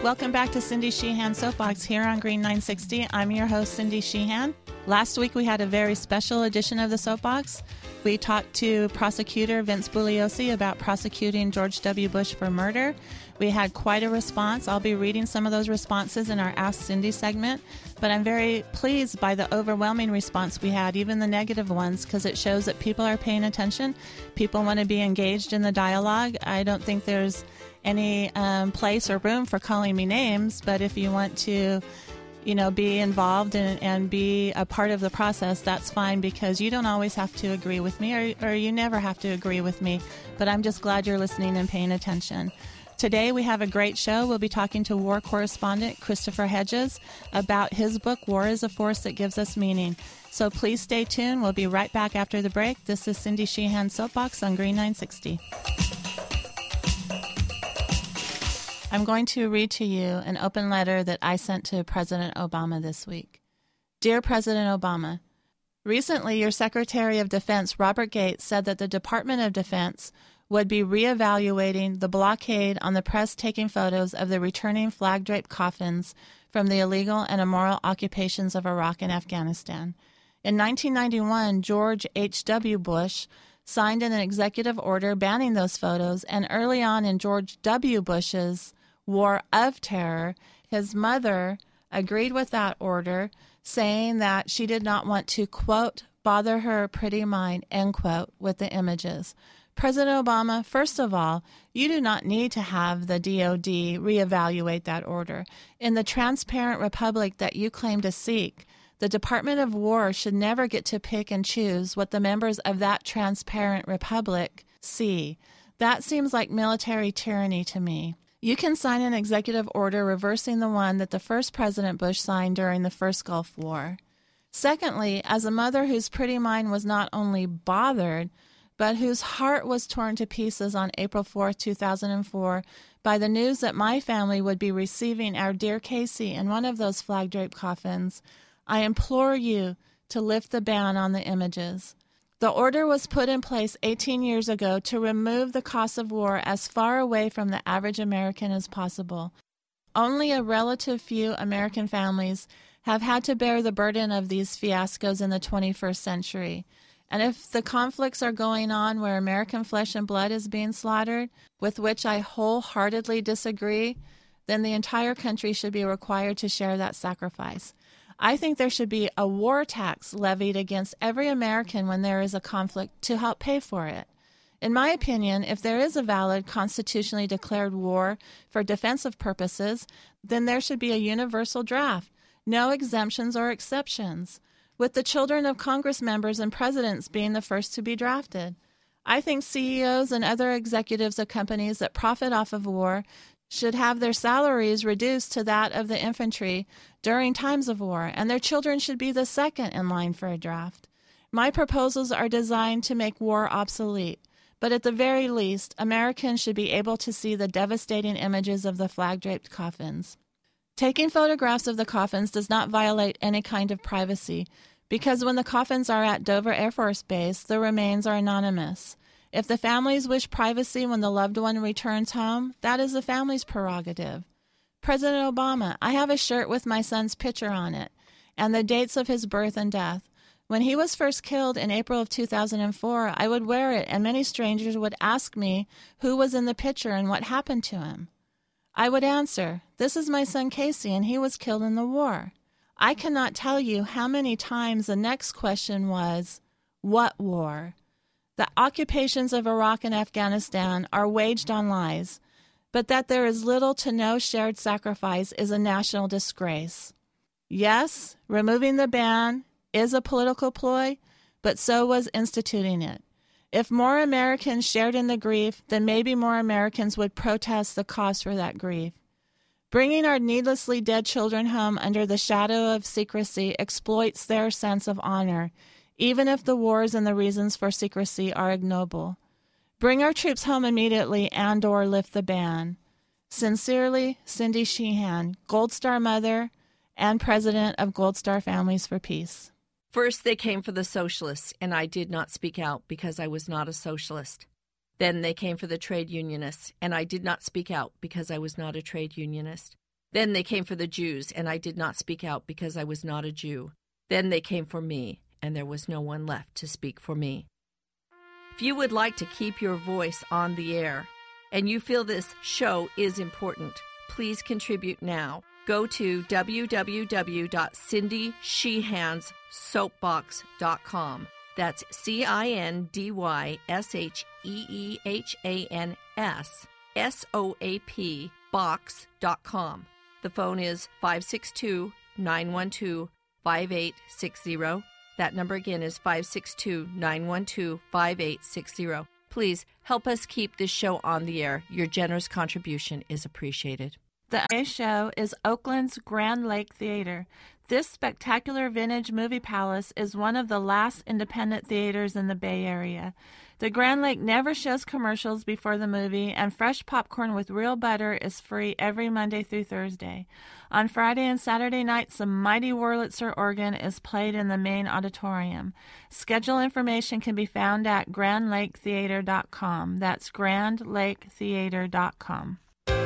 Welcome back to Cindy Sheehan Soapbox here on Green 960. I'm your host, Cindy Sheehan. Last week we had a very special edition of the Soapbox. We talked to prosecutor Vince Bugliosi about prosecuting George W. Bush for murder. We had quite a response. I'll be reading some of those responses in our Ask Cindy segment, but I'm very pleased by the overwhelming response we had, even the negative ones, because it shows that people are paying attention. People want to be engaged in the dialogue. I don't think there's any place or room for calling me names, but if you want to be involved and be a part of the process, that's fine, because you don't always have to agree with me, or you never have to agree with me, but I'm just glad you're listening and paying attention. Today we have a great show. We'll be talking to war correspondent Christopher Hedges about his book, War is a Force That Gives Us Meaning. So please stay tuned. We'll be right back after the break. This is Cindy Sheehan Soapbox on Green 960. I'm going to read to you an open letter that I sent to President Obama this week. Dear President Obama, recently your Secretary of Defense, Robert Gates, said that the Department of Defense would be reevaluating the blockade on the press taking photos of the returning flag-draped coffins from the illegal and immoral occupations of Iraq and Afghanistan. In 1991, George H.W. Bush signed an executive order banning those photos, and early on in George W. Bush's War of Terror, his mother agreed with that order, saying that she did not want to, quote, bother her pretty mind, end quote, with the images. President Obama, first of all, you do not need to have the DOD reevaluate that order. In the transparent republic that you claim to seek, the Department of War should never get to pick and choose what the members of that transparent republic see. That seems like military tyranny to me. You can sign an executive order reversing the one that the first President Bush signed during the first Gulf War. Secondly, as a mother whose pretty mind was not only bothered, but whose heart was torn to pieces on April 4, 2004, by the news that my family would be receiving our dear Casey in one of those flag-draped coffins, I implore you to lift the ban on the images. The order was put in place 18 years ago to remove the cost of war as far away from the average American as possible. Only a relative few American families have had to bear the burden of these fiascos in the 21st century. And if the conflicts are going on where American flesh and blood is being slaughtered, with which I wholeheartedly disagree, then the entire country should be required to share that sacrifice. I think there should be a war tax levied against every American when there is a conflict to help pay for it. In my opinion, if there is a valid constitutionally declared war for defensive purposes, then there should be a universal draft, no exemptions or exceptions, with the children of Congress members and presidents being the first to be drafted. I think CEOs and other executives of companies that profit off of war should have their salaries reduced to that of the infantry during times of war, and their children should be the second in line for a draft. My proposals are designed to make war obsolete, but at the very least, Americans should be able to see the devastating images of the flag-draped coffins. Taking photographs of the coffins does not violate any kind of privacy, because when the coffins are at Dover Air Force Base, the remains are anonymous. If the families wish privacy when the loved one returns home, that is the family's prerogative. President Obama, I have a shirt with my son's picture on it, and the dates of his birth and death. When he was first killed in April of 2004, I would wear it, and many strangers would ask me who was in the picture and what happened to him. I would answer, this is my son Casey, and he was killed in the war. I cannot tell you how many times the next question was, what war? The occupations of Iraq and Afghanistan are waged on lies, but that there is little to no shared sacrifice is a national disgrace. Yes, removing the ban is a political ploy, but so was instituting it. If more Americans shared in the grief, then maybe more Americans would protest the cost for that grief. Bringing our needlessly dead children home under the shadow of secrecy exploits their sense of honor, even if the wars and the reasons for secrecy are ignoble. Bring our troops home immediately and/or lift the ban. Sincerely, Cindy Sheehan, Gold Star mother and president of Gold Star Families for Peace. First, they came for the socialists, and I did not speak out because I was not a socialist. Then they came for the trade unionists, and I did not speak out because I was not a trade unionist. Then they came for the Jews, and I did not speak out because I was not a Jew. Then they came for me, and there was no one left to speak for me. If you would like to keep your voice on the air, and you feel this show is important, please contribute now. Go to www.cindysheehanssoapbox.com. That's CINDYSHEEHANS box.com. The phone is 562-912-5860. That number again is 562-912-5860. Please help us keep this show on the air. Your generous contribution is appreciated. The show is Oakland's Grand Lake Theater. This spectacular vintage movie palace is one of the last independent theaters in the Bay Area. The Grand Lake never shows commercials before the movie, and fresh popcorn with real butter is free every Monday through Thursday. On Friday and Saturday nights, the mighty Wurlitzer organ is played in the main auditorium. Schedule information can be found at grandlaketheater.com. That's grandlaketheater.com.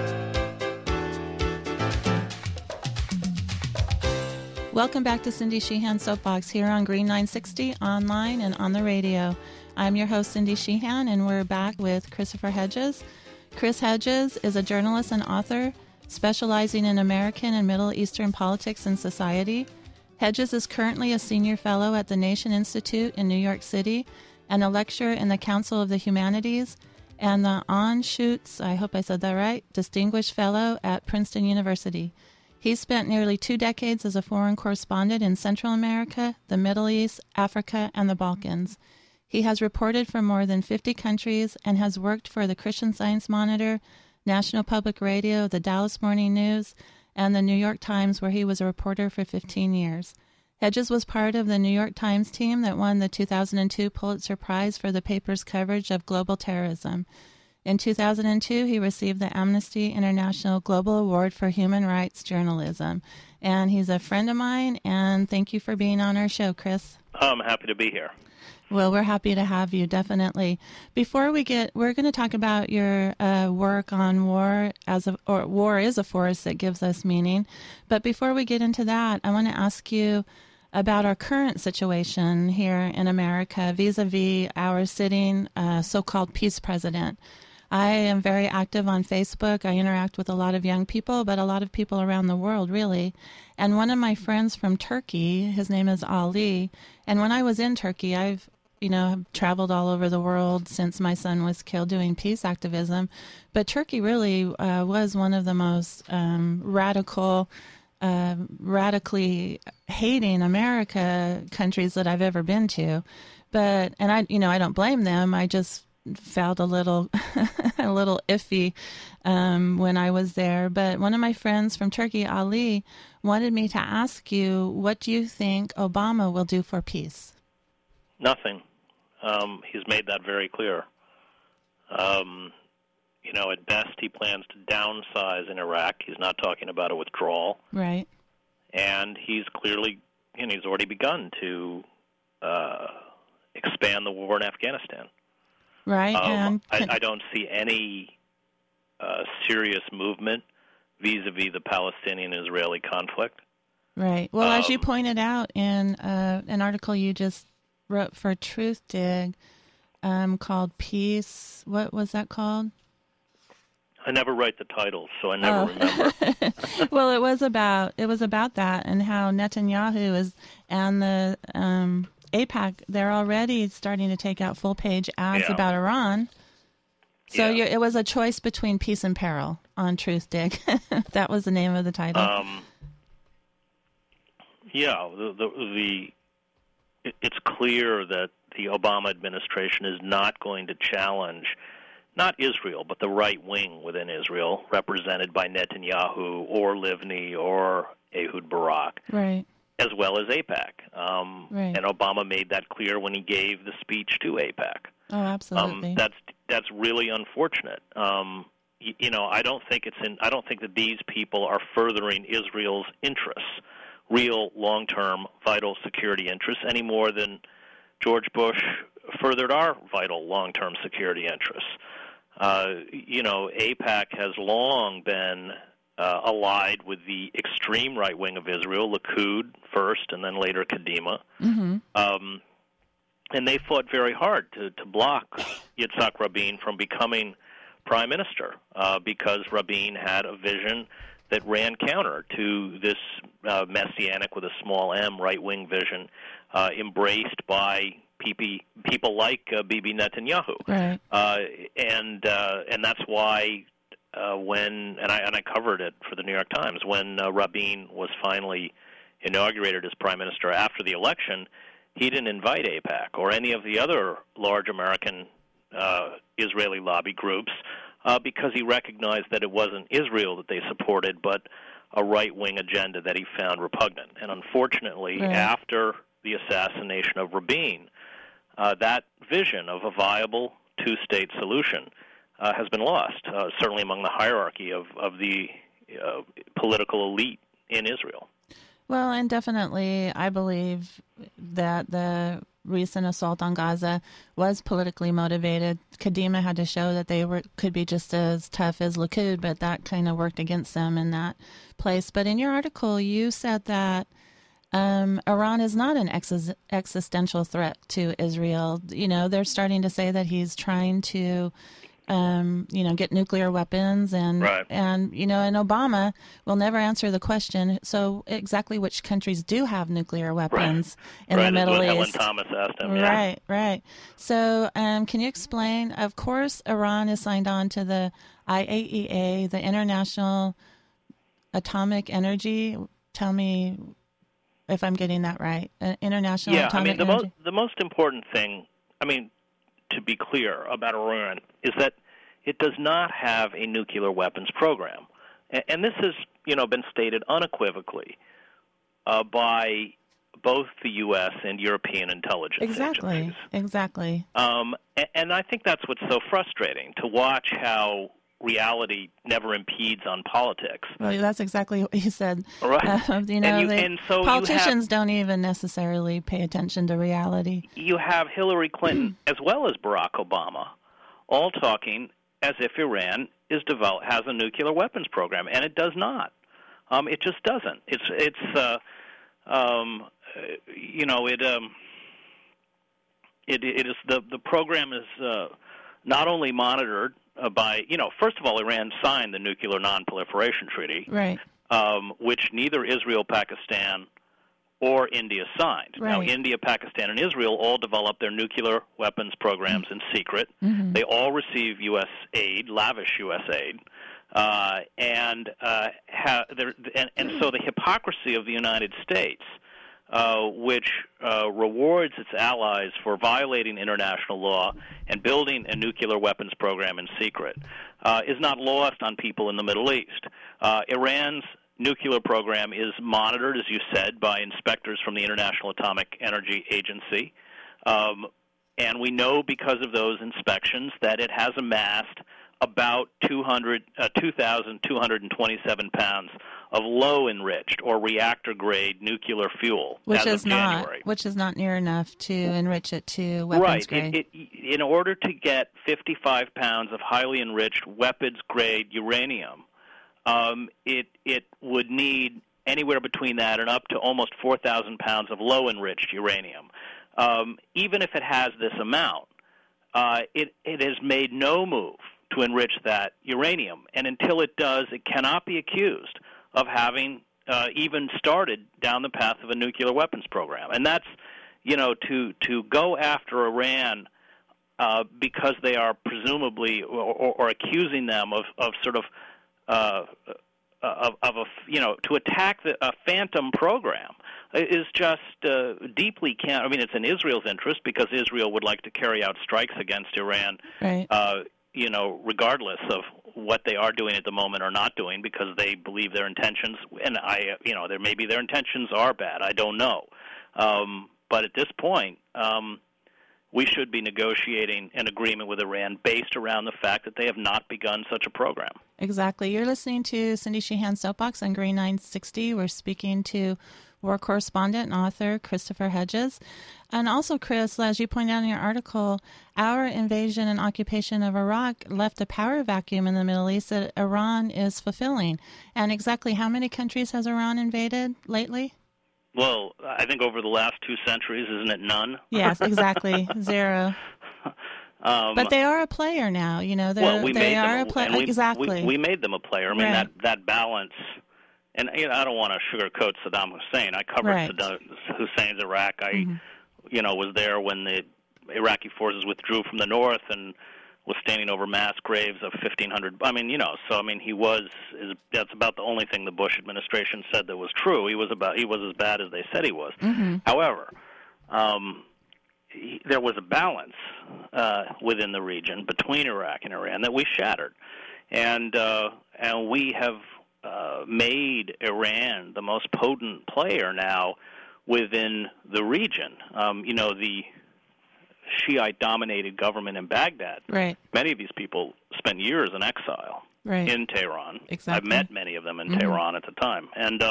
Welcome back to Cindy Sheehan's Soapbox here on Green 960, online and on the radio. I'm your host, Cindy Sheehan, and we're back with Christopher Hedges. Chris Hedges is a journalist and author specializing in American and Middle Eastern politics and society. Hedges is currently a senior fellow at the Nation Institute in New York City and a lecturer in the Council of the Humanities and the Anschutz, I hope I said that right, Distinguished Fellow at Princeton University. He spent nearly 2 decades as a foreign correspondent in Central America, the Middle East, Africa, and the Balkans. He has reported from more than 50 countries and has worked for the Christian Science Monitor, National Public Radio, the Dallas Morning News, and the New York Times, where he was a reporter for 15 years. Hedges was part of the New York Times team that won the 2002 Pulitzer Prize for the paper's coverage of global terrorism. In 2002, he received the Amnesty International Global Award for Human Rights Journalism. And he's a friend of mine, and thank you for being on our show, Chris. I'm happy to be here. Well, we're happy to have you, definitely. Before we're going to talk about your work on war war is a force that gives us meaning. But before we get into that, I want to ask you about our current situation here in America vis-a-vis our sitting so-called peace president. I am very active on Facebook. I interact with a lot of young people, but a lot of people around the world, really. And one of my friends from Turkey, his name is Ali, and when I was in Turkey, I've traveled all over the world since my son was killed doing peace activism. But Turkey really was one of the most radically hating America countries that I've ever been to. But, and I don't blame them. I just felt a little iffy when I was there. But one of my friends from Turkey, Ali, wanted me to ask you, what do you think Obama will do for peace? Nothing. He's made that very clear. At best, he plans to downsize in Iraq. He's not talking about a withdrawal. Right. And he's clearly, he's already begun to expand the war in Afghanistan. Right. I don't see any serious movement vis-a-vis the Palestinian-Israeli conflict. Right. Well, as you pointed out in an article you just wrote for Truthdig called Peace, what was that called? I never write the titles, so I never remember. Well, it was about that and how Netanyahu and the AIPAC, they're already starting to take out full-page ads about Iran. So it was a choice between peace and peril on Truthdig. That was the name of the title. It's clear that the Obama administration is not going to challenge not Israel, but the right wing within Israel, represented by Netanyahu or Livni or Ehud Barak, right, as well as AIPAC. Right. And Obama made that clear when he gave the speech to AIPAC. Oh, absolutely. That's really unfortunate. I don't think that these people are furthering Israel's interests, real long-term vital security interests, any more than George Bush furthered our vital long-term security interests. AIPAC has long been allied with the extreme right wing of Israel, Likud first, and then later Kadima. And they fought very hard to block Yitzhak Rabin from becoming prime minister because Rabin had a vision that ran counter to this messianic with a small m right-wing vision embraced by people like Bibi Netanyahu. Right. And that's why when I covered it for the New York Times, when Rabin was finally inaugurated as prime minister after the election, he didn't invite AIPAC or any of the other large American Israeli lobby groups because he recognized that it wasn't Israel that they supported, but a right-wing agenda that he found repugnant. And unfortunately, after the assassination of Rabin, that vision of a viable two-state solution has been lost, certainly among the hierarchy of the political elite in Israel. Well, and definitely I believe that the recent assault on Gaza was politically motivated. Kadima had to show that they could be just as tough as Likud, but that kind of worked against them in that place. But in your article, you said that Iran is not an existential threat to Israel. You know, they're starting to say that he's trying to get nuclear weapons and and Obama will never answer the question. So exactly which countries do have nuclear weapons in the Middle East? Helen Thomas asked him. Right. So can you explain? Of course, Iran is signed on to the IAEA, the International Atomic Energy. Tell me if I'm getting that right. International Atomic Energy. The most important thing, to be clear about Iran, is that it does not have a nuclear weapons program. And this has, been stated unequivocally by both the U.S. and European intelligence agencies. Exactly. And I think that's what's so frustrating, to watch how reality never impedes on politics. Well, that's exactly what you said. Right. So politicians don't even necessarily pay attention to reality. You have Hillary Clinton as well as Barack Obama all talking as if Iran has a nuclear weapons program, and it does not. It just doesn't. It is the program is not only monitored by, first of all, Iran signed the Nuclear Non-Proliferation Treaty, right, which neither Israel, Pakistan, or India signed. Right. Now, India, Pakistan, and Israel all developed their nuclear weapons programs in secret. Mm-hmm. They all receive U.S. aid, lavish U.S. aid, and so the hypocrisy of the United States, which rewards its allies for violating international law and building a nuclear weapons program in secret, is not lost on people in the Middle East. Iran's nuclear program is monitored, as you said, by inspectors from the International Atomic Energy Agency. And we know because of those inspections that it has amassed about 2,227 pounds of low-enriched or reactor-grade nuclear fuel which as of January. Which is not near enough to enrich it to weapons grade. Right. In order to get 55 pounds of highly enriched weapons-grade uranium, it would need anywhere between that and up to almost 4,000 pounds of low-enriched uranium. Even if it has this amount, it has made no move to enrich that uranium. And until it does, it cannot be accused of having even started down the path of a nuclear weapons program. And that's, to go after Iran because they are presumably or accusing them of sort of to attack a phantom program is just deeply it's in Israel's interest because Israel would like to carry out strikes against Iran, right. Regardless of what they are doing at the moment or not doing, because they believe their intentions, and maybe their intentions are bad. I don't know, but at this point, we should be negotiating an agreement with Iran based around the fact that they have not begun such a program. Exactly. You're listening to Cindy Sheehan's Soapbox on Green 960. We're speaking to war correspondent and author Christopher Hedges. And also, Chris, as you point out in your article, our invasion and occupation of Iraq left a power vacuum in the Middle East that Iran is fulfilling. And exactly how many countries has Iran invaded lately? Well, I think over the last 2 centuries, isn't it none? Yes, exactly. 0. But they are a player now, you know. We made them exactly. We made them a player. I mean, that balance, and you know, I don't want to sugarcoat Saddam Hussein. I covered Saddam Hussein's Iraq. I, was there when the Iraqi forces withdrew from the north and was standing over mass graves of 1,500. I mean, that's about the only thing the Bush administration said that was true. He was as bad as they said he was. However, there was a balance within the region between Iraq and Iran that we shattered, and we have made Iran the most potent player now within the region. The Shiite-dominated government in Baghdad. Right. Many of these people spent years in exile in Tehran. Exactly. I've met many of them in Tehran at the time, and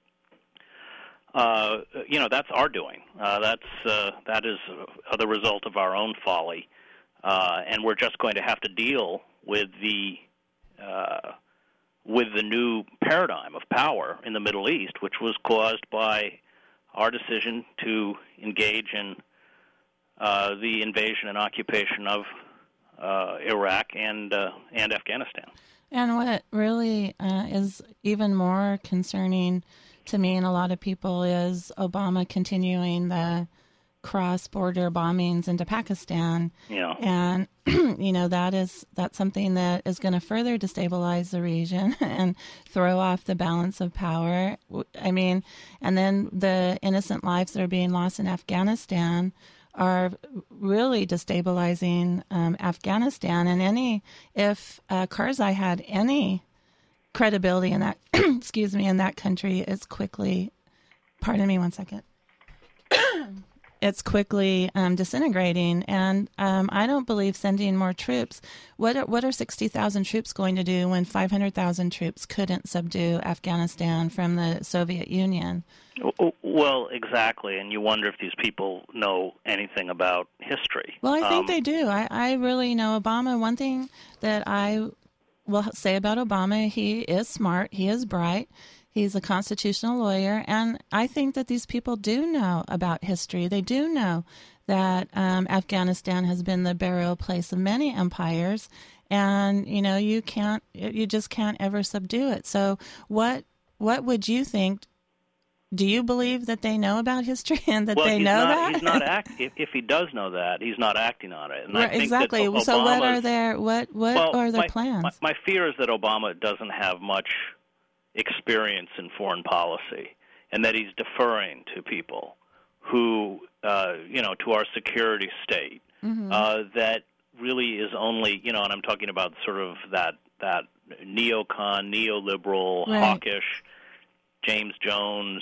that's our doing. That is the result of our own folly, and we're just going to have to deal with the new paradigm of power in the Middle East, which was caused by our decision to engage in the invasion and occupation of Iraq and Afghanistan. And what really is even more concerning to me and a lot of people is Obama continuing the cross-border bombings into Pakistan. Yeah. And, that's something that is going to further destabilize the region and throw off the balance of power. I mean, and then the innocent lives that are being lost in Afghanistan are really destabilizing Afghanistan. And if Karzai had any credibility in that, in that country, it's quickly, pardon me one second, it's quickly disintegrating. And I don't believe sending more troops. What are 60,000 troops going to do when 500,000 troops couldn't subdue Afghanistan from the Soviet Union? Well, exactly, and you wonder if these people know anything about history. Well, I think they do. I really know Obama. One thing that I will say about Obama, he is smart, he is bright, he's a constitutional lawyer, and I think that these people do know about history. They do know that Afghanistan has been the burial place of many empires, and you just can't ever subdue it. So what would you think? Do you believe that they know about history and that they know that? He's not if he does know that, he's not acting on it. And right, I think exactly. That so what are their plans? My fear is that Obama doesn't have much experience in foreign policy, and that he's deferring to people who, to our security state, that really is only, and I'm talking about sort of that neocon, neoliberal, hawkish, James Jones,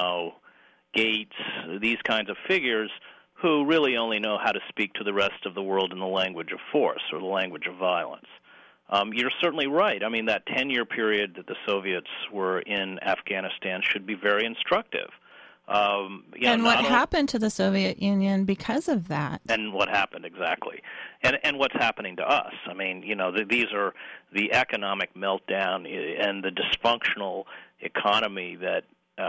Gates, these kinds of figures who really only know how to speak to the rest of the world in the language of force or the language of violence. You're certainly right. I mean, that 10-year period that the Soviets were in Afghanistan should be very instructive. And what happened to the Soviet Union because of that? And what happened, exactly. And what's happening to us. I mean, these are the economic meltdown and the dysfunctional economy that,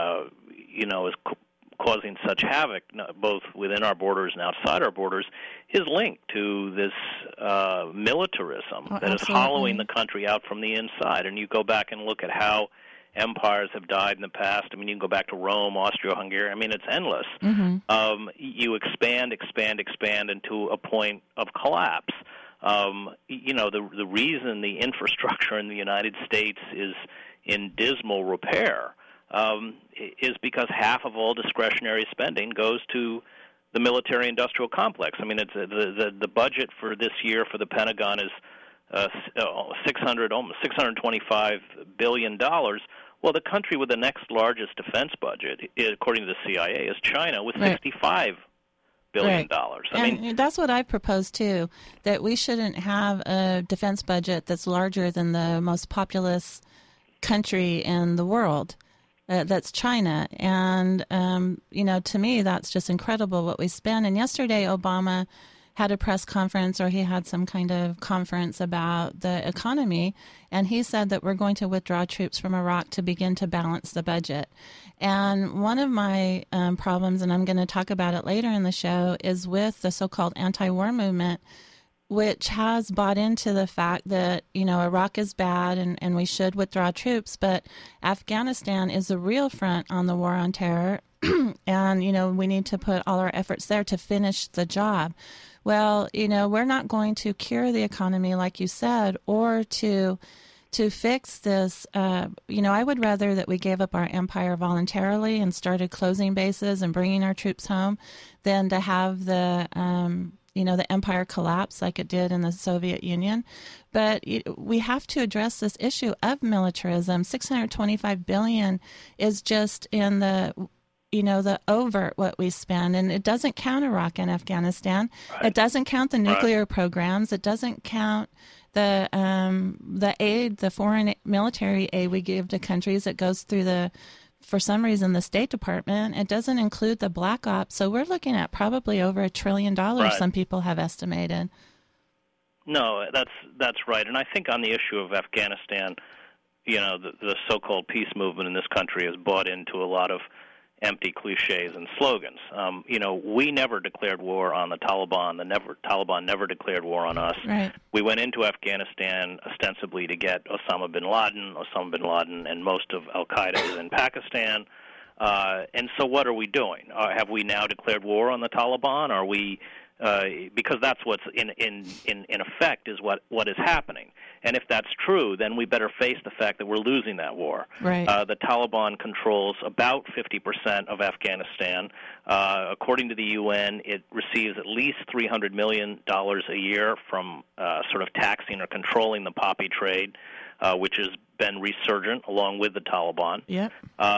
is causing such havoc, both within our borders and outside our borders, is linked to this militarism that is hollowing the country out from the inside. And you go back and look at how empires have died in the past. I mean, you can go back to Rome, Austria-Hungary. I mean, it's endless. You expand into a point of collapse. The reason the infrastructure in the United States is in dismal repair is because half of all discretionary spending goes to the military-industrial complex. I mean, it's the budget for this year for the Pentagon is almost $625 billion. Well, the country with the next largest defense budget, according to the CIA, is China with $65 billion. I mean, that's what I propose too, that we shouldn't have a defense budget that's larger than the most populous country in the world. that's China. And, to me, that's just incredible what we spend. And yesterday, Obama had a press conference, or he had some kind of conference about the economy, and he said that we're going to withdraw troops from Iraq to begin to balance the budget. And one of my problems, and I'm going to talk about it later in the show, is with the so-called anti-war movement, which has bought into the fact that, Iraq is bad and we should withdraw troops, but Afghanistan is the real front on the war on terror, and, we need to put all our efforts there to finish the job. Well, we're not going to cure the economy, like you said, or to fix this. I would rather that we gave up our empire voluntarily and started closing bases and bringing our troops home than to have the empire collapse like it did in the Soviet Union. But we have to address this issue of militarism. $625 billion is just in the overt what we spend, and it doesn't count Iraq and Afghanistan. Right. It doesn't count the nuclear programs. It doesn't count the aid, the foreign military aid we give to countries. It goes through for some reason, the State Department. It doesn't include the black ops. So we're looking at probably over $1 trillion. Right. Some people have estimated. No, that's right. And I think on the issue of Afghanistan, the so-called peace movement in this country has bought into a lot of empty cliches and slogans. We never declared war on the Taliban. Taliban never declared war on us. Right. We went into Afghanistan ostensibly to get Osama bin Laden. Osama bin Laden and most of Al-Qaeda is in Pakistan. And so what are we doing? Have we now declared war on the Taliban? Are we because that's what's in effect is what is happening. And if that's true, then we better face the fact that we're losing that war. Right. The Taliban controls about 50% of Afghanistan. According to the UN, it receives at least $300 million a year from sort of taxing or controlling the poppy trade, which has been resurgent along with the Taliban. Yep.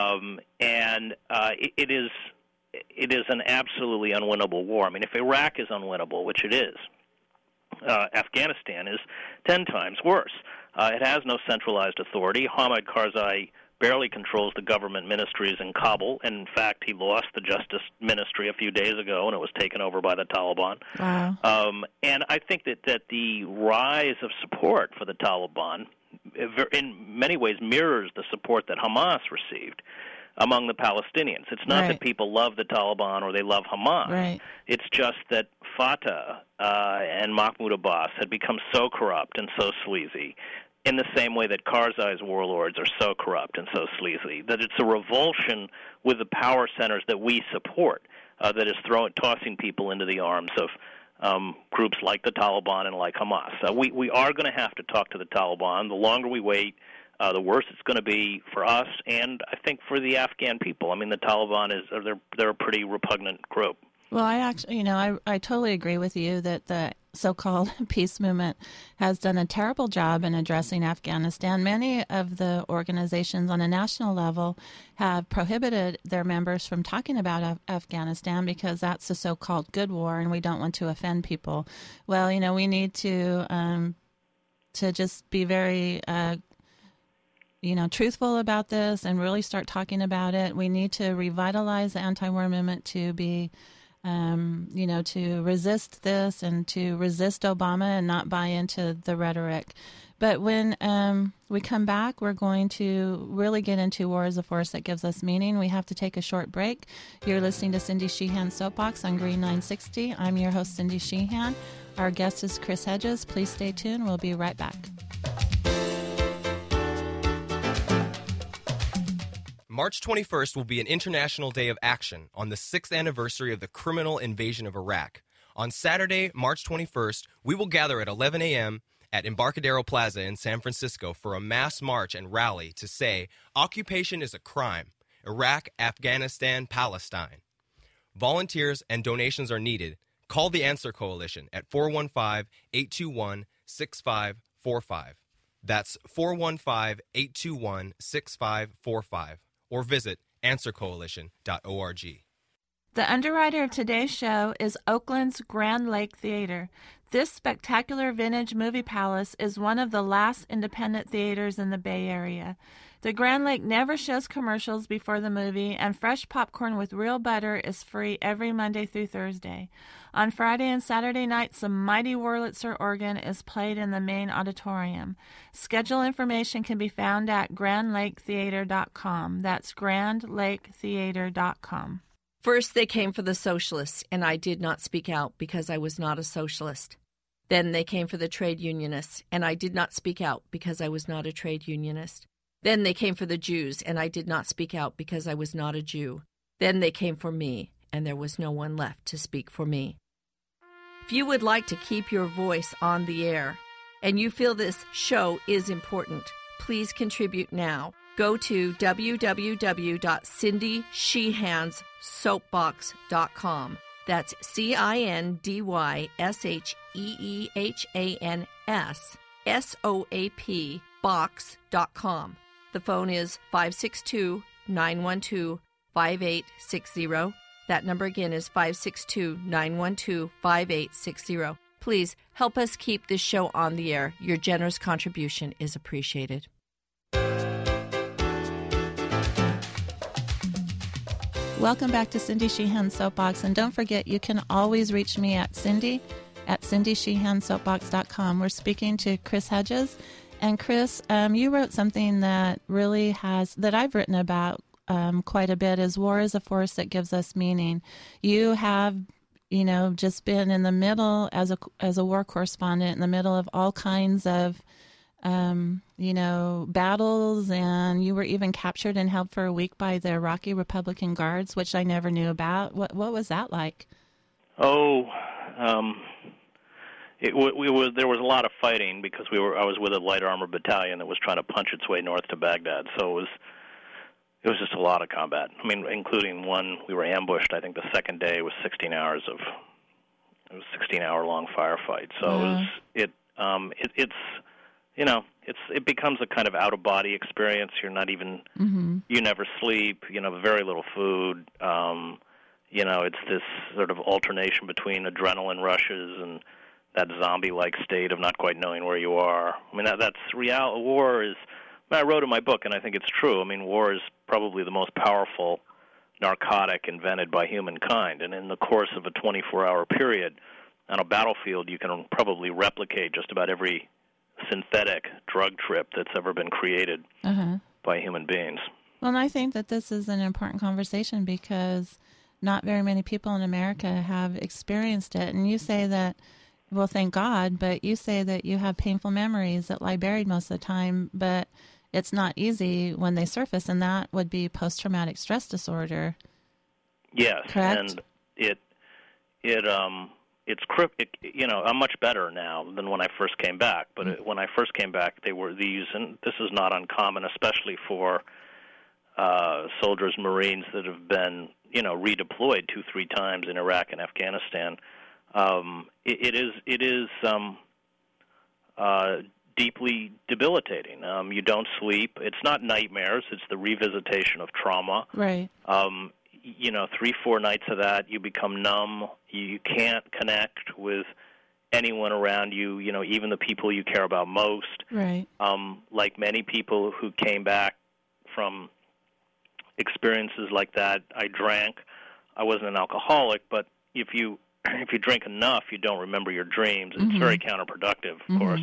It is an absolutely unwinnable war. I mean, if Iraq is unwinnable, which it is, Afghanistan is 10 times worse. It has no centralized authority. Hamid Karzai barely controls the government ministries in Kabul. And in fact, he lost the Justice Ministry a few days ago, and it was taken over by the Taliban. Wow. And I think that the rise of support for the Taliban in many ways mirrors the support that Hamas received among the Palestinians. It's not right. that people love the Taliban or they love Hamas. Right. It's just that Fatah and Mahmoud Abbas had become so corrupt and so sleazy, in the same way that Karzai's warlords are so corrupt and so sleazy, that it's a revulsion with the power centers that we support that is tossing people into the arms of groups like the Taliban and like Hamas. We are going to have to talk to the Taliban. The longer we wait, the worse it's going to be for us, and I think for the Afghan people. I mean, the Taliban they're a pretty repugnant group. Well, I actually, I totally agree with you that the so-called peace movement has done a terrible job in addressing Afghanistan. Many of the organizations on a national level have prohibited their members from talking about Afghanistan because that's the so-called good war, and we don't want to offend people. Well, we need to just be very truthful about this and really start talking about it. We need to revitalize the anti-war movement to be, to resist this and to resist Obama and not buy into the rhetoric. But when we come back, we're going to really get into War as a Force That Gives Us Meaning. We have to take a short break. You're listening to Cindy Sheehan's Soapbox on Green 960. I'm your host, Cindy Sheehan. Our guest is Chris Hedges. Please stay tuned. We'll be right back. March 21st will be an International Day of Action on the 6th anniversary of the criminal invasion of Iraq. On Saturday, March 21st, we will gather at 11 a.m. at Embarcadero Plaza in San Francisco for a mass march and rally to say, occupation is a crime. Iraq, Afghanistan, Palestine. Volunteers and donations are needed. Call the Answer Coalition at 415-821-6545. That's 415-821-6545. Or visit answercoalition.org. The underwriter of today's show is Oakland's Grand Lake Theater. This spectacular vintage movie palace is one of the last independent theaters in the Bay Area. The Grand Lake never shows commercials before the movie, and fresh popcorn with real butter is free every Monday through Thursday. On Friday and Saturday nights, the mighty Wurlitzer organ is played in the main auditorium. Schedule information can be found at grandlaketheater.com. That's grandlaketheater.com. First they came for the socialists, and I did not speak out because I was not a socialist. Then they came for the trade unionists, and I did not speak out because I was not a trade unionist. Then they came for the Jews, and I did not speak out because I was not a Jew. Then they came for me, and there was no one left to speak for me. If you would like to keep your voice on the air, and you feel this show is important, please contribute now. Go to www.cindysheehanssoapbox.com. That's CINDYSHEEHANS box.com. The phone is 562-912-5860. That number again is 562-912-5860. Please help us keep this show on the air. Your generous contribution is appreciated. Welcome back to Cindy Sheehan's Soapbox, and don't forget you can always reach me at Cindy at CindySheehanSoapbox.com. We're speaking to Chris Hedges. And Chris, you wrote something that really that I've written about quite a bit, is war is a force that gives us meaning. You have, just been in the middle as a war correspondent, in the middle of all kinds of, battles, and you were even captured and held for a week by the Iraqi Republican Guards, which I never knew about. What was that like? There was a lot of fighting because I was with a light armor battalion that was trying to punch its way north to Baghdad. So it was just a lot of combat. I mean, including one we were ambushed. I think the second day was 16 hours of it was 16-hour-long firefight. So it becomes a kind of out-of-body experience. You're not even you never sleep. Very little food. It's this sort of alternation between adrenaline rushes and that zombie-like state of not quite knowing where you are. I mean, that's real. War is, I wrote in my book, and I think it's true. I mean, war is probably the most powerful narcotic invented by humankind. And in the course of a 24-hour period on a battlefield, you can probably replicate just about every synthetic drug trip that's ever been created by human beings. Well, and I think that this is an important conversation because not very many people in America have experienced it. And you say that, well, thank God, but you say that you have painful memories that lie buried most of the time, but it's not easy when they surface, and that would be post-traumatic stress disorder. Yes, correct? And I'm much better now than when I first came back, but when I first came back, they were these, and this is not uncommon, especially for soldiers, Marines that have been, redeployed 2-3 times in Iraq and Afghanistan. It is deeply debilitating. You don't sleep. It's not nightmares. It's the revisitation of trauma. Right. 3-4 nights of that, you become numb. You can't connect with anyone around you, even the people you care about most. Right. Like many people who came back from experiences like that, I drank. I wasn't an alcoholic, but if you drink enough, you don't remember your dreams. It's very counterproductive, of course.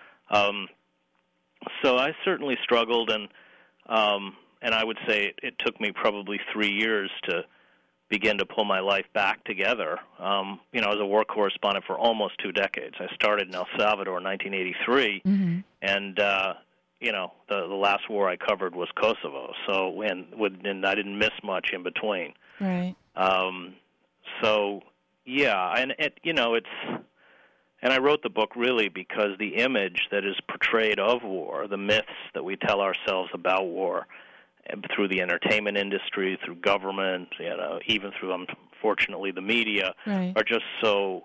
So I certainly struggled, and I would say it took me probably 3 years to begin to pull my life back together. I was a war correspondent for almost 2 decades. I started in El Salvador in 1983, and the last war I covered was Kosovo. So and I didn't miss much in between. Right. So yeah, and it's. And I wrote the book really because the image that is portrayed of war, the myths that we tell ourselves about war, through the entertainment industry, through government, even through, unfortunately, the media, are just so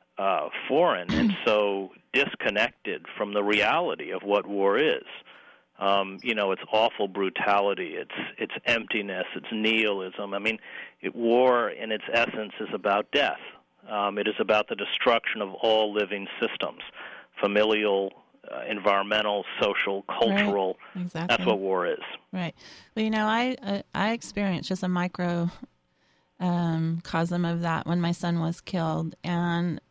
foreign and so disconnected from the reality of what war is. It's awful brutality, it's emptiness, it's nihilism. I mean, war in its essence is about death. It is about the destruction of all living systems, familial, environmental, social, cultural. Right. Exactly. That's what war is. Right. Well, I experienced just a micro cosm of that when my son was killed, and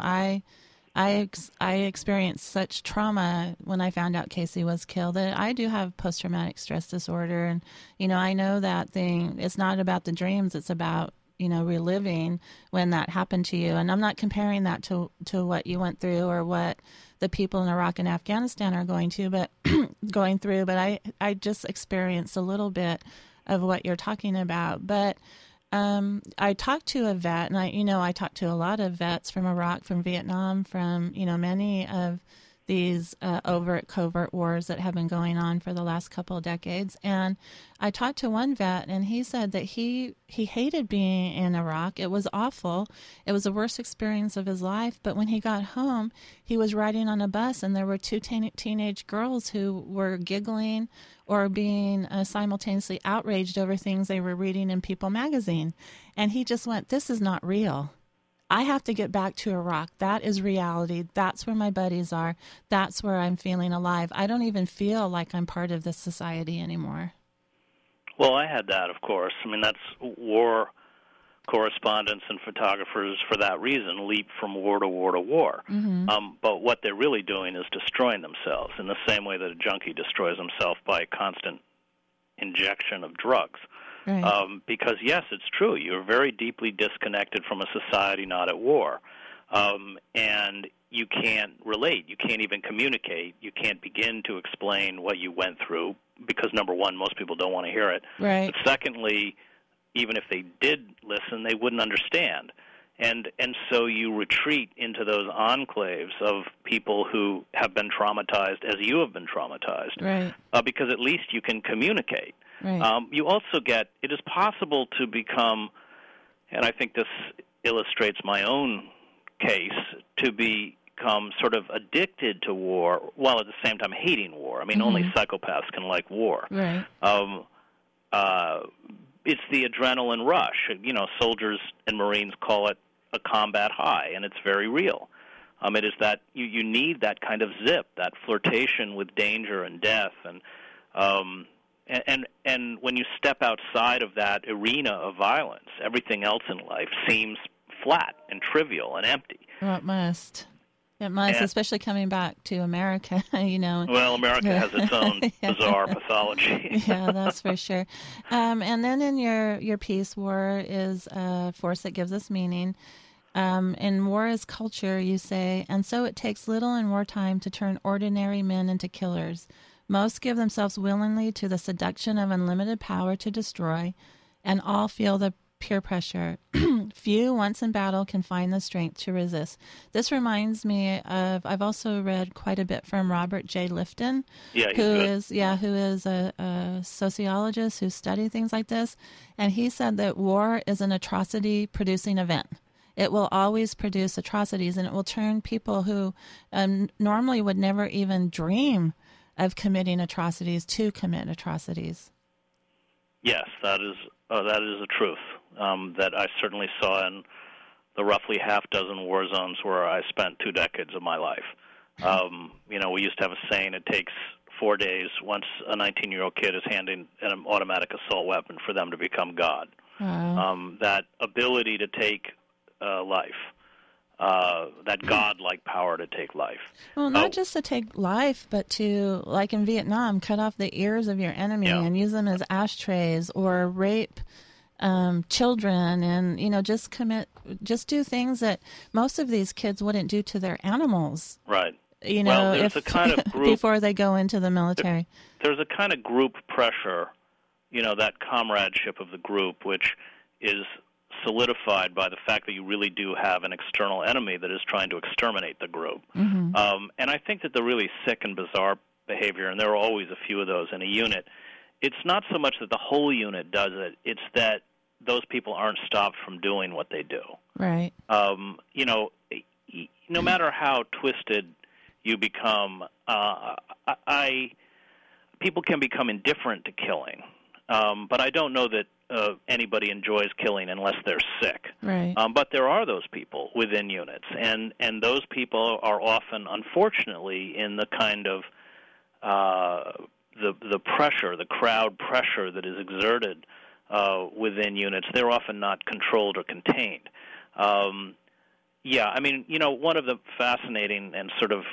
I experienced such trauma when I found out Casey was killed that I do have post-traumatic stress disorder, and I know that thing. It's not about the dreams; it's about reliving when that happened to you. And I'm not comparing that to what you went through or what the people in Iraq and Afghanistan are going through, but I just experienced a little bit of what you're talking about. But I talked to a vet, and I talked to a lot of vets from Iraq, from Vietnam, from many of these overt, covert wars that have been going on for the last couple of decades. And I talked to one vet, and he said that he hated being in Iraq. It was awful. It was the worst experience of his life. But when he got home, he was riding on a bus, and there were two teenage girls who were giggling or being simultaneously outraged over things they were reading in People magazine. And he just went, "This is not real. I have to get back to Iraq. That is reality. That's where my buddies are. That's where I'm feeling alive. I don't even feel like I'm part of this society anymore." Well, I had that, of course. I mean, that's war correspondents and photographers, for that reason, leap from war to war to war. Mm-hmm. But what they're really doing is destroying themselves in the same way that a junkie destroys himself by constant injection of drugs. Right. Because, yes, it's true. You're very deeply disconnected from a society not at war. And you can't relate. You can't even communicate. You can't begin to explain what you went through because, number one, most people don't want to hear it. Right. But secondly, even if they did listen, they wouldn't understand. And so you retreat into those enclaves of people who have been traumatized as you have been traumatized. Right. Because at least you can communicate. Right. You also it is possible to become, and I think this illustrates my own case, to become sort of addicted to war while at the same time hating war. I mean, only psychopaths can like war. Right. It's the adrenaline rush. Soldiers and Marines call it a combat high, and it's very real. It is that you need that kind of zip, that flirtation with danger and death, and when you step outside of that arena of violence, everything else in life seems flat and trivial and empty. Well, it must. It must, especially coming back to America, Well, America has its own bizarre pathology. Yeah, that's for sure. And then in your piece, war is a force that gives us meaning. In war is culture, you say, and so it takes little in wartime to turn ordinary men into killers. Most give themselves willingly to the seduction of unlimited power to destroy, and all feel the peer pressure. Few, once in battle, can find the strength to resist. This reminds me of, I've also read quite a bit from Robert J. Lifton, who is a sociologist who studied things like this, and he said that war is an atrocity-producing event. It will always produce atrocities, and it will turn people who normally would never even dream of committing atrocities to commit atrocities. Yes, that is the truth that I certainly saw in the roughly half dozen war zones where I spent 2 decades of my life. We used to have a saying, it takes 4 days once a 19-year-old kid is handing an automatic assault weapon for them to become God. Wow. That ability to take life, that God-like power to take life. Well, not just to take life, but to, like in Vietnam, cut off the ears of your enemy and use them as ashtrays, or rape children, and just do things that most of these kids wouldn't do to their animals. Right. There's a kind of group before they go into the military. There's a kind of group pressure, that comradeship of the group, which is solidified by the fact that you really do have an external enemy that is trying to exterminate the group. Mm-hmm. And I think that the really sick and bizarre behavior, and there are always a few of those in a unit, it's not so much that the whole unit does it, it's that those people aren't stopped from doing what they do. Right. No matter how twisted you become, people can become indifferent to killing, but I don't know that anybody enjoys killing unless they're sick. Right. But there are those people within units, and those people are often, unfortunately, in the kind of the pressure, the crowd pressure that is exerted within units. They're often not controlled or contained. One of the fascinating and sort of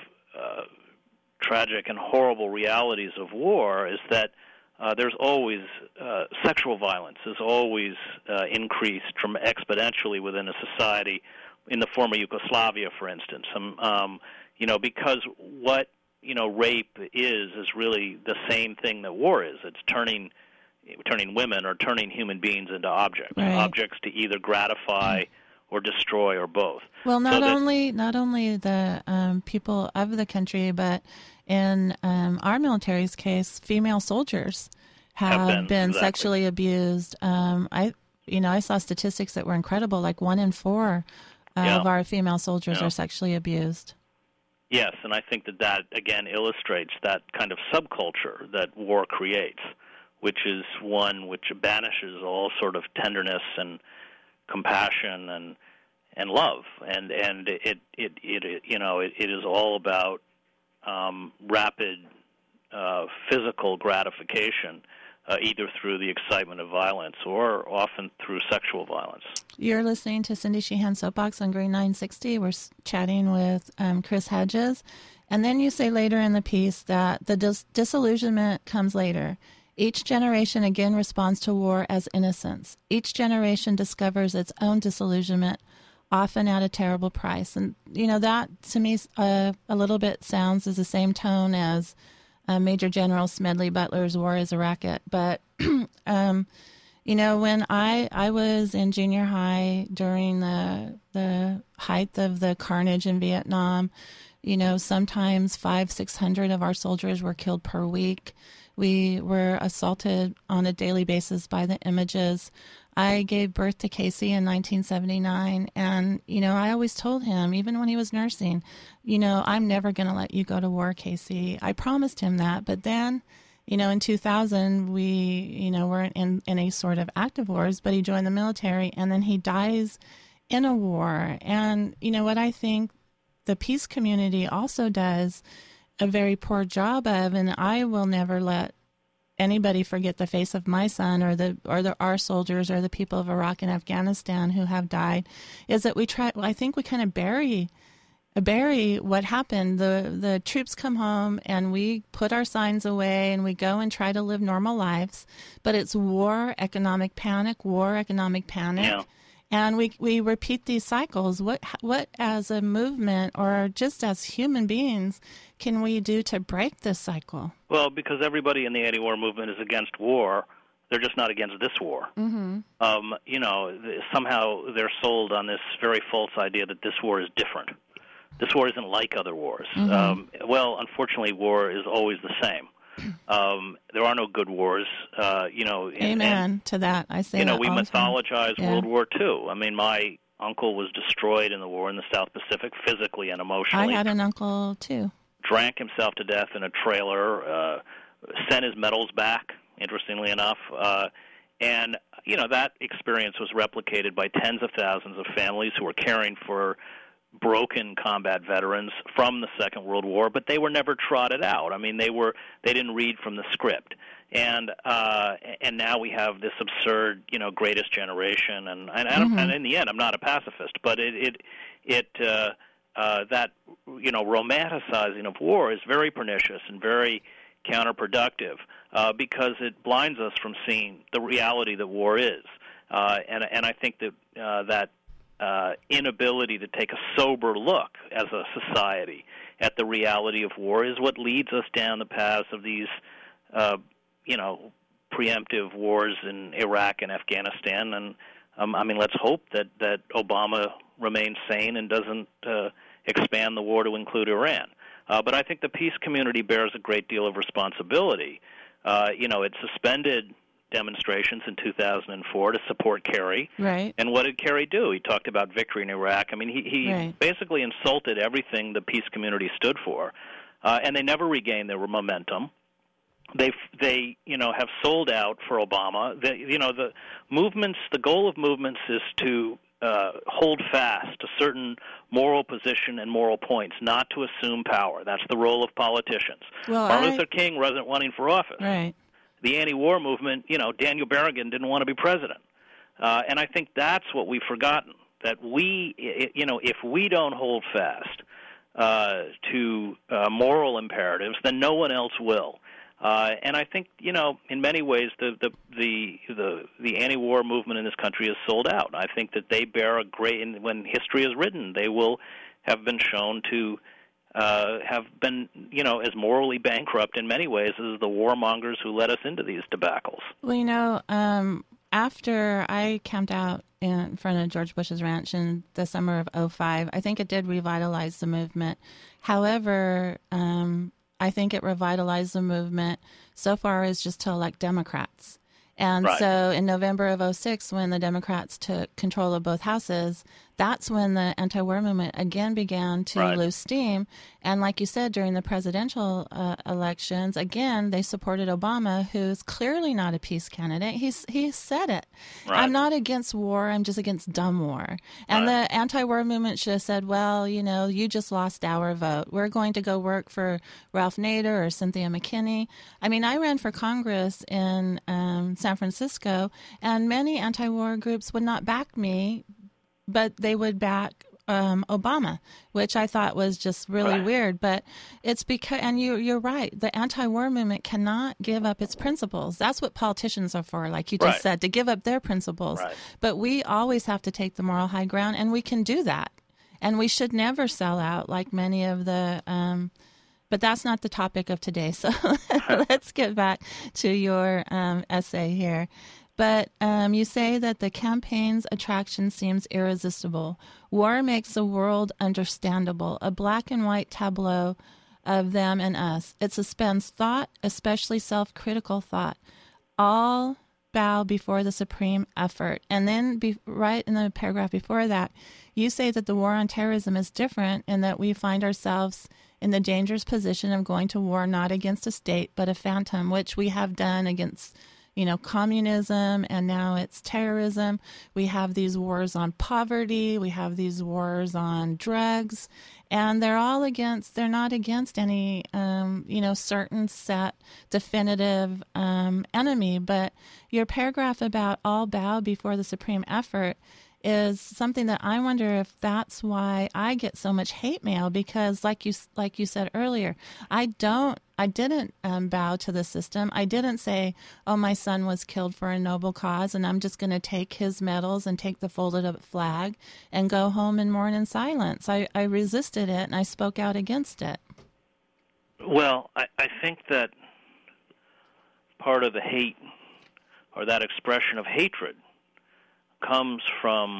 tragic and horrible realities of war is that there's always sexual violence is always increased exponentially within a society, in the former Yugoslavia, for instance. Because what rape is really the same thing that war is. It's turning women or turning human beings into objects, right. Objects to either gratify or destroy or both. Well, not only the people of the country, but in our military's case, female soldiers have been exactly. sexually abused. I saw statistics that were incredible. Like 1 in 4 of our female soldiers are sexually abused. Yes, and I think that again illustrates that kind of subculture that war creates, which is one which banishes all sort of tenderness and compassion and love, and it is all about rapid physical gratification, either through the excitement of violence or often through sexual violence. You're listening to Cindy Sheehan Soapbox on Green 960. We're chatting with Chris Hedges, and then you say later in the piece that the disillusionment comes later. Each generation again responds to war as innocence. Each generation discovers its own disillusionment, often at a terrible price. And, that to me a little bit sounds as the same tone as Major General Smedley Butler's War is a Racket. But, when I was in junior high during the height of the carnage in Vietnam, sometimes 500-600 of our soldiers were killed per week. We were assaulted on a daily basis by the images. I gave birth to Casey in 1979, and, I always told him, even when he was nursing, I'm never going to let you go to war, Casey. I promised him that, but then, in 2000, we, weren't in any sort of active wars, but he joined the military, and then he dies in a war. And, what I think the peace community also does a very poor job of, and I will never let anybody forget the face of my son or our soldiers or the people of Iraq and Afghanistan who have died, is that I think we kind of bury what happened. The troops come home and we put our signs away and we go and try to live normal lives, but it's war, economic panic. Yeah. And we repeat these cycles. What as a movement or just as human beings can we do to break this cycle? Well, because everybody in the anti-war movement is against war, they're just not against this war. Mm-hmm. Somehow they're sold on this very false idea that this war is different. This war isn't like other wars. Mm-hmm. Unfortunately, war is always the same. There are no good wars. Amen to that. I say that we all the time. mythologize World War II. I mean, my uncle was destroyed in the war in the South Pacific, physically and emotionally. I had an uncle too. Drank himself to death in a trailer. Sent his medals back, interestingly enough. And that experience was replicated by tens of thousands of families who were caring for broken combat veterans from the Second World War, but they were never trotted out. I mean, they didn't read from the script, and now we have this absurd, greatest generation, and in the end, I'm not a pacifist, but that romanticizing of war is very pernicious and very counterproductive because it blinds us from seeing the reality that war is, and I think that inability to take a sober look as a society at the reality of war is what leads us down the paths of these, preemptive wars in Iraq and Afghanistan. And let's hope that Obama remains sane and doesn't expand the war to include Iran. But I think the peace community bears a great deal of responsibility. It suspended demonstrations in 2004 to support Kerry. Right. And what did Kerry do? He talked about victory in Iraq. I mean, he basically insulted everything the peace community stood for, and they never regained their momentum. they have sold out for Obama. The movements, the goal of movements is to hold fast to certain moral position and moral points, not to assume power. That's the role of politicians. Well, Martin Luther King wasn't running for office. Right. The anti-war movement, Daniel Berrigan didn't want to be president. And I think that's what we've forgotten, that if we don't hold fast to moral imperatives, then no one else will. And I think, in many ways, the anti-war movement in this country is sold out. I think that they bear when history is written, they will have been shown to have been, as morally bankrupt in many ways as the warmongers who led us into these debacles. Well, after I camped out in front of George Bush's ranch in the summer of 2005, I think it did revitalize the movement. However, I think it revitalized the movement so far as just to elect Democrats. And so in November of 2006, when the Democrats took control of both houses, that's when the anti-war movement again began to lose steam. And like you said, during the presidential elections, again, they supported Obama, who's clearly not a peace candidate. He said it. Right. I'm not against war. I'm just against dumb war. And the anti-war movement should have said, well, you just lost our vote. We're going to go work for Ralph Nader or Cynthia McKinney. I mean, I ran for Congress in San Francisco, and many anti-war groups would not back me, but they would back Obama, which I thought was just really weird. But it's because, and you're right, the anti-war movement cannot give up its principles. That's what politicians are for, like you just said, to give up their principles. Right. But we always have to take the moral high ground, and we can do that. And we should never sell out like many of the but that's not the topic of today. So let's get back to your essay here. But you say that the campaign's attraction seems irresistible. War makes the world understandable, a black and white tableau of them and us. It suspends thought, especially self-critical thought. All bow before the supreme effort. And then right in the paragraph before that, you say that the war on terrorism is different in that we find ourselves in the dangerous position of going to war not against a state but a phantom, which we have done against communism, and now it's terrorism. We have these wars on poverty. We have these wars on drugs, and they're not against any, certain set definitive enemy. But your paragraph about all bow before the supreme effort is something that I wonder if that's why I get so much hate mail, because like you said earlier, I didn't bow to the system. I didn't say, oh, my son was killed for a noble cause, and I'm just going to take his medals and take the folded up flag and go home and mourn in silence. I resisted it, and I spoke out against it. Well, I think that part of the hate, or that expression of hatred, comes from,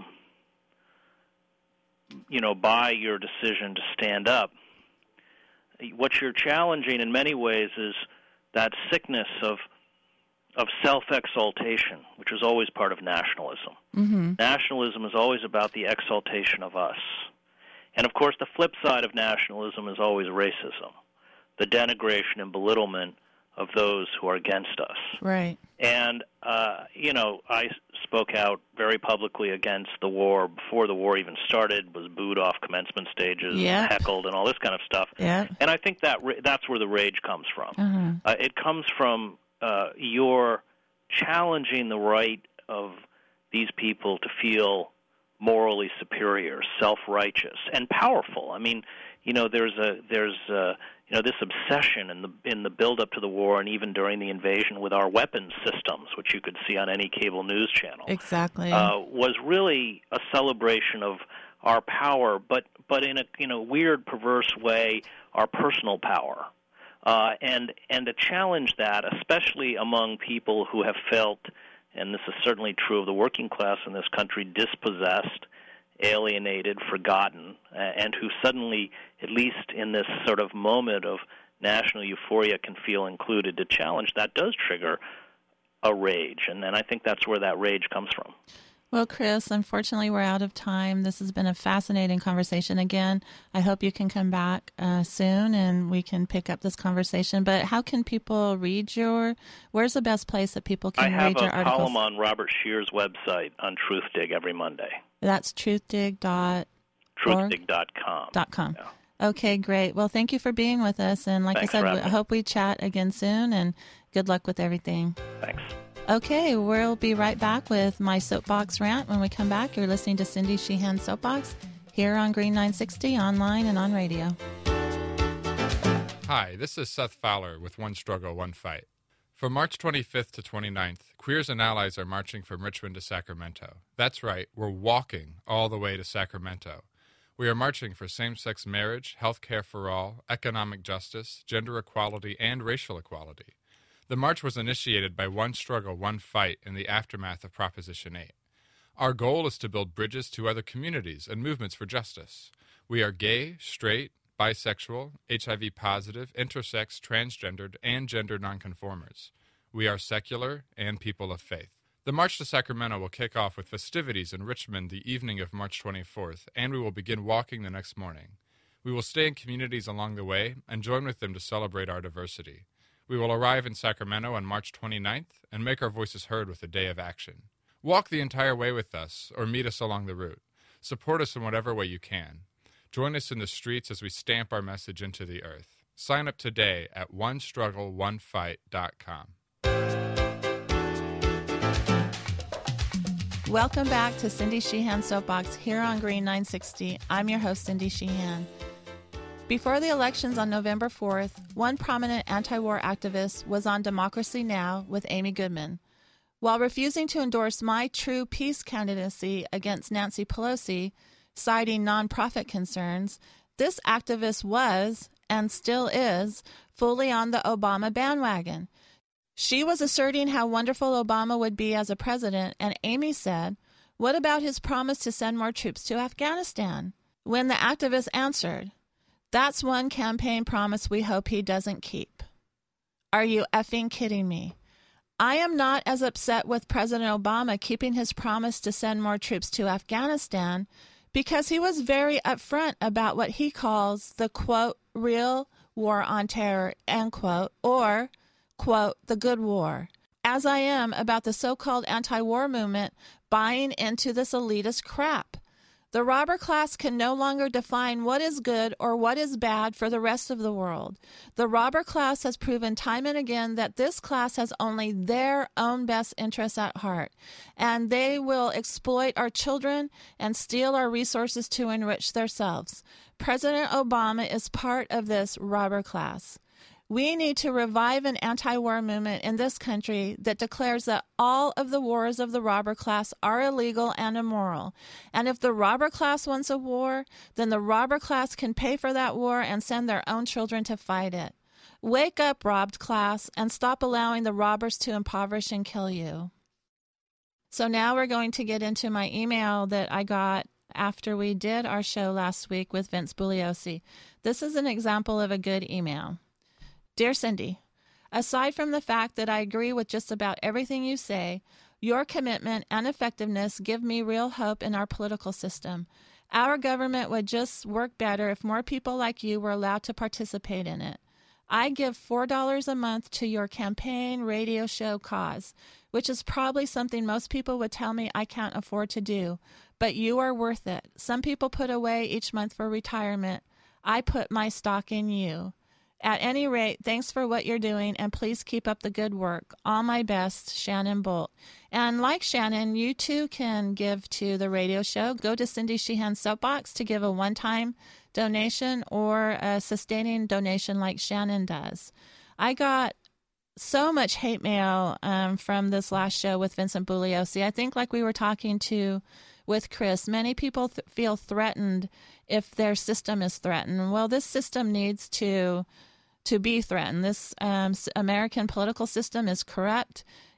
by your decision to stand up. What you're challenging in many ways is that sickness of self-exaltation, which is always part of nationalism. Mm-hmm. Nationalism is always about the exaltation of us. And, of course, the flip side of nationalism is always racism, the denigration and belittlement of those who are against us. Right. And, I spoke out very publicly against the war before the war even started, was booed off commencement stages, heckled, and all this kind of stuff. Yeah. And I think that's where the rage comes from. Uh-huh. It comes from your challenging the right of these people to feel morally superior, self-righteous, and powerful. I mean, there's this obsession in the build-up to the war and even during the invasion with our weapons systems, which you could see on any cable news channel. Exactly. Was really a celebration of our power, but in a weird, perverse way, our personal power. And to challenge that, especially among people who have felt, and this is certainly true of the working class in this country, dispossessed, alienated, forgotten, and who suddenly, at least in this sort of moment of national euphoria, can feel included. To challenge that does trigger a rage, and I think that's where that rage comes from. Well, Chris, unfortunately, we're out of time. This has been a fascinating conversation. Again, I hope you can come back soon and we can pick up this conversation. But how can people read where's the best place that people can read your articles? I have a column on Robert Scheer's website on Truthdig every Monday. That's truthdig.com. Truthdig.com. Yeah. Okay, great. Well, thank you for being with us. And like Thanks I said, I hope we chat again soon, and good luck with everything. Thanks. Okay, we'll be right back with my soapbox rant when we come back. You're listening to Cindy Sheehan's Soapbox here on Green 960, online and on radio. Hi, this is Seth Fowler with One Struggle, One Fight. From March 25th to 29th, queers and allies are marching from Richmond to Sacramento. That's right, we're walking all the way to Sacramento. We are marching for same-sex marriage, health care for all, economic justice, gender equality, and racial equality. The march was initiated by One Struggle, One Fight in the aftermath of Proposition 8. Our goal is to build bridges to other communities and movements for justice. We are gay, straight, bisexual, HIV positive, intersex, transgendered, and gender nonconformers. We are secular and people of faith. The March to Sacramento will kick off with festivities in Richmond the evening of March 24th, and we will begin walking the next morning. We will stay in communities along the way and join with them to celebrate our diversity. We will arrive in Sacramento on March 29th and make our voices heard with a day of action. Walk the entire way with us or meet us along the route. Support us in whatever way you can. Join us in the streets as we stamp our message into the earth. Sign up today at onestruggleonefight.com. Welcome back to Cindy Sheehan's Soapbox here on Green 960. I'm your host, Cindy Sheehan. Before the elections on November 4th, one prominent anti-war activist was on Democracy Now! With Amy Goodman. While refusing to endorse my True Peace candidacy against Nancy Pelosi, citing nonprofit concerns, this activist was, and still is, fully on the Obama bandwagon. She was asserting how wonderful Obama would be as a president, and Amy said, "What about his promise to send more troops to Afghanistan?" When the activist answered, "That's one campaign promise we hope he doesn't keep." Are you effing kidding me? I am not as upset with President Obama keeping his promise to send more troops to Afghanistan because he was very upfront about what he calls the, quote, real war on terror, end quote, or, quote, the good war, as I am about the so-called anti-war movement buying into this elitist crap. The robber class can no longer define what is good or what is bad for the rest of the world. The robber class has proven time and again that this class has only their own best interests at heart, and they will exploit our children and steal our resources to enrich themselves. President Obama is part of this robber class. We need to revive an anti-war movement in this country that declares that all of the wars of the robber class are illegal and immoral. And if the robber class wants a war, then the robber class can pay for that war and send their own children to fight it. Wake up, robbed class, and stop allowing the robbers to impoverish and kill you. So now we're going to get into my email that I got after we did our show last week with Vince Bugliosi. This is an example of a good email. Dear Cindy, aside from the fact that I agree with just about everything you say, your commitment and effectiveness give me real hope in our political system. Our government would just work better if more people like you were allowed to participate in it. I give $4 a month to your campaign radio show cause, which is probably something most people would tell me I can't afford to do, but you are worth it. Some people put away each month for retirement. I put my stock in you. At any rate, thanks for what you're doing, and please keep up the good work. All my best, Shannon Bolt. And like Shannon, you too can give to the radio show. Go to Cindy Sheehan's Soapbox to give a one-time donation or a sustaining donation like Shannon does. I got so much hate mail from this last show with Vincent Bugliosi. I think like we were talking to with Chris, many people feel threatened if their system is threatened. Well, this system needs to be threatened. This American political system is corrupt.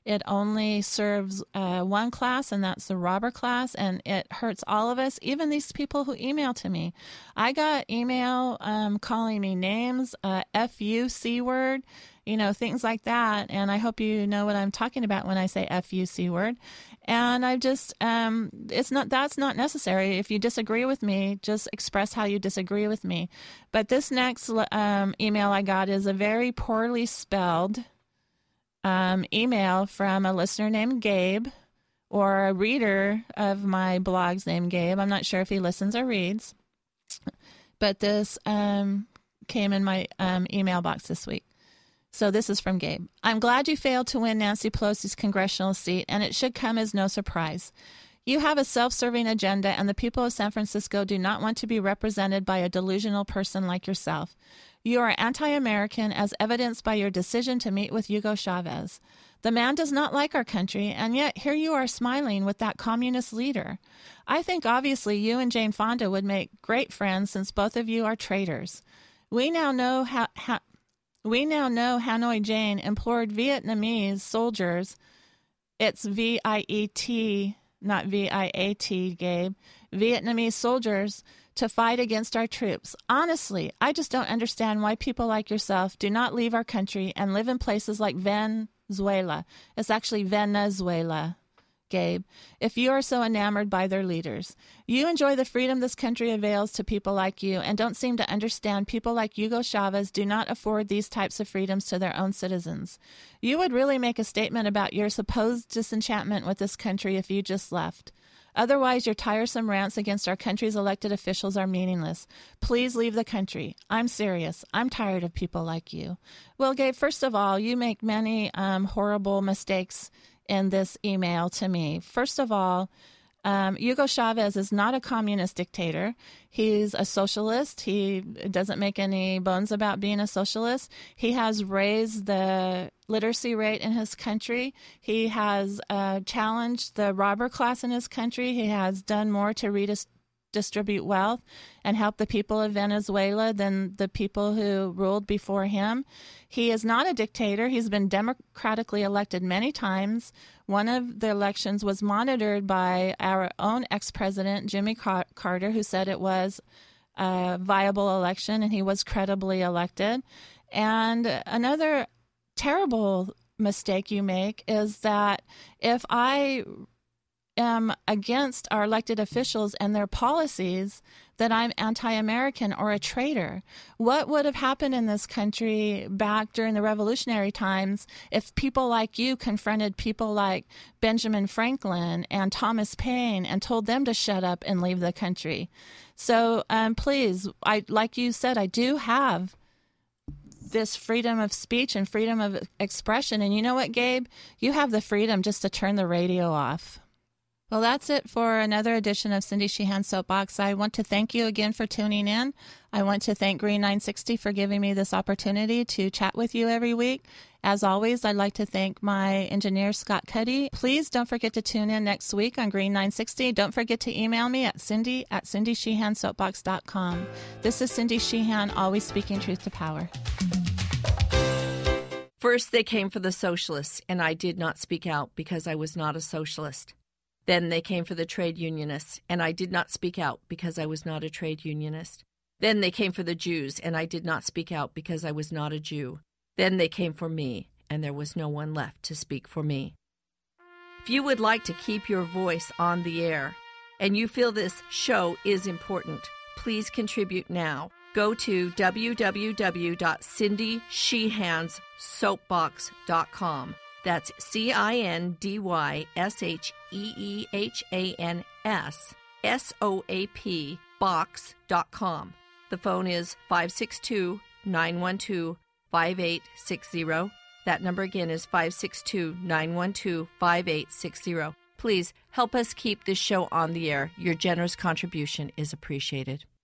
It only serves one class, and that's the robber class, and it hurts all of us, even these people who email to me. I got email calling me names, F-U, C-word, things like that, and I hope you know what I'm talking about when I say F-U, C-word. And I just, that's not necessary. If you disagree with me, just express how you disagree with me. But this next email I got is a very poorly spelled email from a listener named Gabe, or a reader of my blogs named Gabe. I'm not sure if he listens or reads, but this came in my email box this week. So this is from Gabe. I'm glad you failed to win Nancy Pelosi's congressional seat, and it should come as no surprise. You have a self-serving agenda, and the people of San Francisco do not want to be represented by a delusional person like yourself. You are anti-American, as evidenced by your decision to meet with Hugo Chavez. The man does not like our country, and yet here you are smiling with that communist leader. I think obviously you and Jane Fonda would make great friends, since both of you are traitors. We now know Hanoi Jane implored Vietnamese soldiers, it's V-I-E-T, not V-I-A-T, Gabe, Vietnamese soldiers to fight against our troops. Honestly, I just don't understand why people like yourself do not leave our country and live in places like Venezuela. It's actually Venezuela, Gabe, if you are so enamored by their leaders. You enjoy the freedom this country avails to people like you, and don't seem to understand people like Hugo Chavez do not afford these types of freedoms to their own citizens. You would really make a statement about your supposed disenchantment with this country if you just left. Otherwise, your tiresome rants against our country's elected officials are meaningless. Please leave the country. I'm serious. I'm tired of people like you. Well, Gabe, first of all, you make many horrible mistakes in this email to me. First of all, Hugo Chavez is not a communist dictator. He's a socialist. He doesn't make any bones about being a socialist. He has raised the literacy rate in his country. He has challenged the robber class in his country. He has done more to redistribute wealth and help the people of Venezuela than the people who ruled before him. He is not a dictator. He's been democratically elected many times. One of the elections was monitored by our own ex-president, Jimmy Carter, who said it was a viable election, and he was credibly elected. And another terrible mistake you make is that if I am against our elected officials and their policies, that I'm anti-American or a traitor. What would have happened in this country back during the revolutionary times if people like you confronted people like Benjamin Franklin and Thomas Paine and told them to shut up and leave the country? So please, like you said, I do have this freedom of speech and freedom of expression. And you know what, Gabe? You have the freedom just to turn the radio off. Well, that's it for another edition of Cindy Sheehan's Soapbox. I want to thank you again for tuning in. I want to thank Green 960 for giving me this opportunity to chat with you every week. As always, I'd like to thank my engineer, Scott Cuddy. Please don't forget to tune in next week on Green 960. Don't forget to email me at cindy@cindysheehansoapbox.com. This is Cindy Sheehan, always speaking truth to power. First, they came for the socialists, and I did not speak out because I was not a socialist. Then they came for the trade unionists, and I did not speak out because I was not a trade unionist. Then they came for the Jews, and I did not speak out because I was not a Jew. Then they came for me, and there was no one left to speak for me. If you would like to keep your voice on the air, and you feel this show is important, please contribute now. Go to www.cindysheehanssoapbox.com. That's CINDYSHEEHANS SOAP box.com. The phone is 562-912-5860. That number again is 562-912-5860. Please help us keep this show on the air. Your generous contribution is appreciated.